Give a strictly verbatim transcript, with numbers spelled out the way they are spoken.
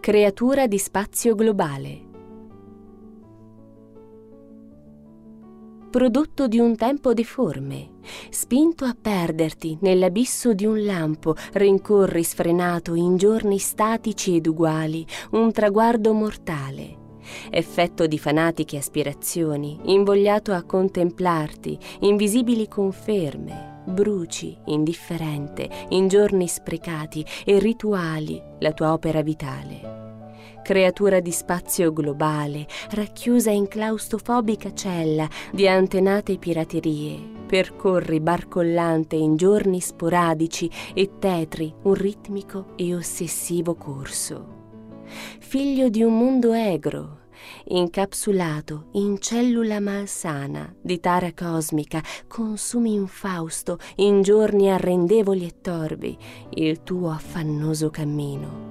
Creatura di spazio globale. Prodotto di un tempo deforme, spinto a perderti nell'abisso di un lampo, rincorri sfrenato in giorni statici ed uguali un traguardo mortale. Effetto di fanatiche aspirazioni, invogliato a contemplarti, invisibili conferme, bruci, indifferente, in giorni sprecati e rituali, la tua opera vitale. Creatura di spazio globale, racchiusa in claustrofobica cella di antenate piraterie, percorri barcollante in giorni sporadici e tetri un ritmico e ossessivo corso. Figlio di un mondo egro, incapsulato in cellula malsana di tara cosmica, consumi infausto in giorni arrendevoli e torvi il tuo affannoso cammino.